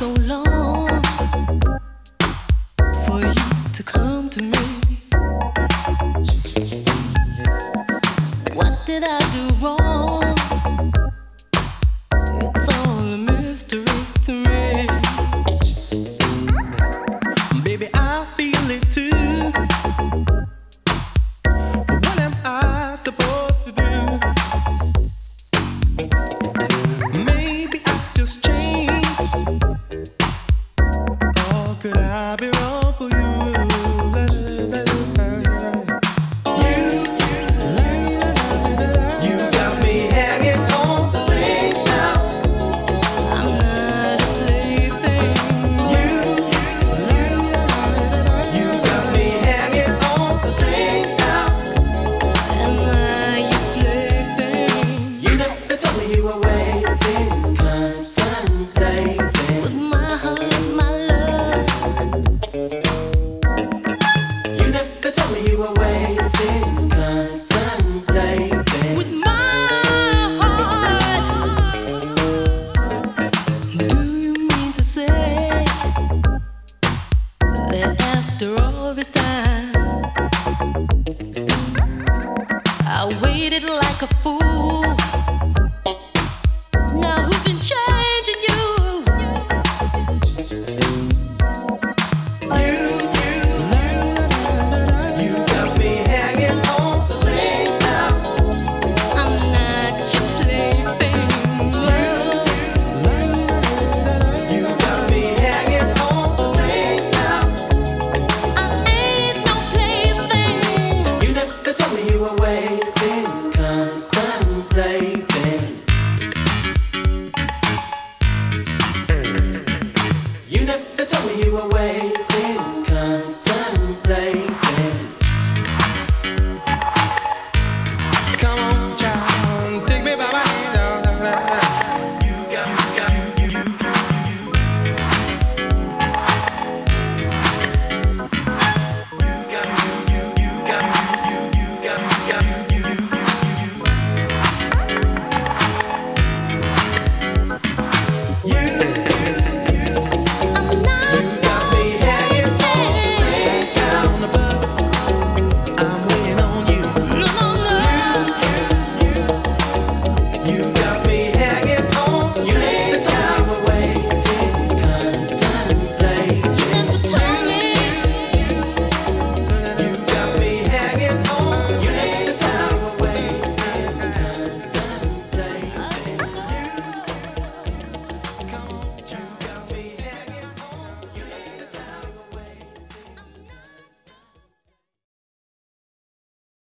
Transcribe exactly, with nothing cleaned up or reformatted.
so long for you to come to me. What did I do wrong? It's all a mystery to me. Baby, I feel it too. But what am I supposed to do? Maybe I just changed. Or could I be wrong for you? After all this time, I waited like a fool. Now who's been changing you? You, you, you got me hanging on the same now. I'm not your plaything. You, you got me hanging on the same now. You were waiting, contemplating. You never told me you were waiting.